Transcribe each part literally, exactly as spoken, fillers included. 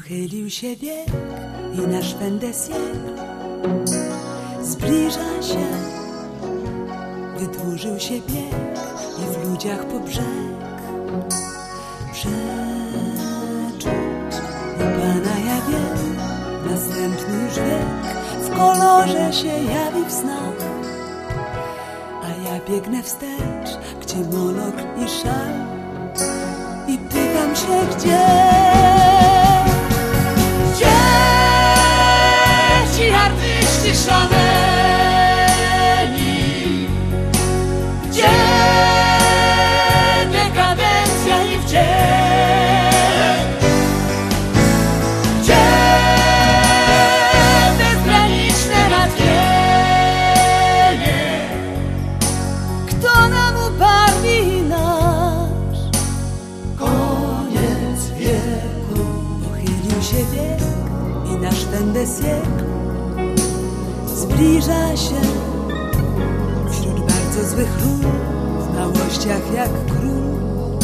Pochylił się wiek i nasz fin de siècle zbliża się. Wydłużył się bieg i w ludziach po brzeg przeczuć. U Pana ja wiem, następny już wiek w kolorze się jawi w snach. A ja biegnę wstecz, gdzie monokl i szal i pytam się, gdzie Gdzie ci artyści szaleni? Gdzie dekadencja i wdzięk? Gdzie bezgraniczne natchnienie? Kto nam ubarwi nasz koniec wieku? Pochylił się wiek i nasz fin de siècle zbliża się. Wśród bardzo złych ról, w małościach jak król,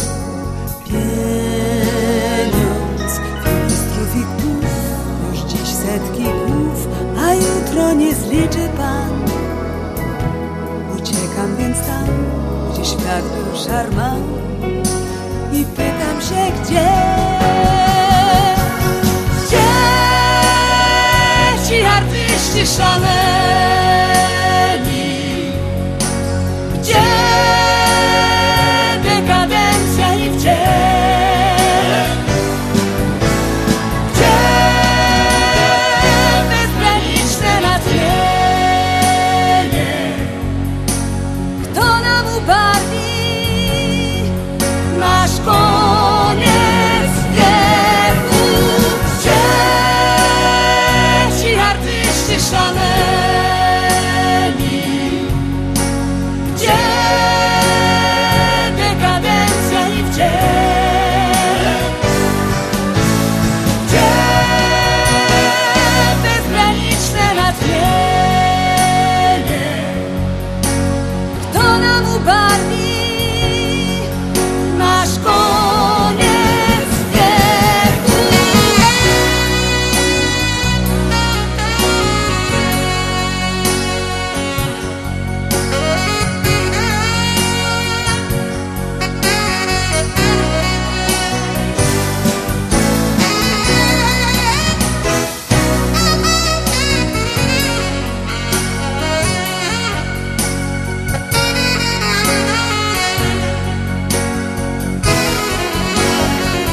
pieniądz, ministrów i głów, już dziś setki głów, a jutro nie zliczy Pan. Uciekam więc tam, gdzie świat był szarman i pytam się, gdzie ci artyści szaleni? Gdzie dekadencja i wdzięk? Gdzie bezgraniczne natchnienie? Kto nam ubarwi nasz koniec wieku? Gdzie ci artyści szaleni? Gdzie dekadencja i wdzięk? Gdzie bezgraniczne natchnienie? Kto nam ubarwi nasz koniec wieku?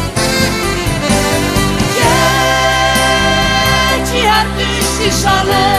Gdzie ci artyści szaleni?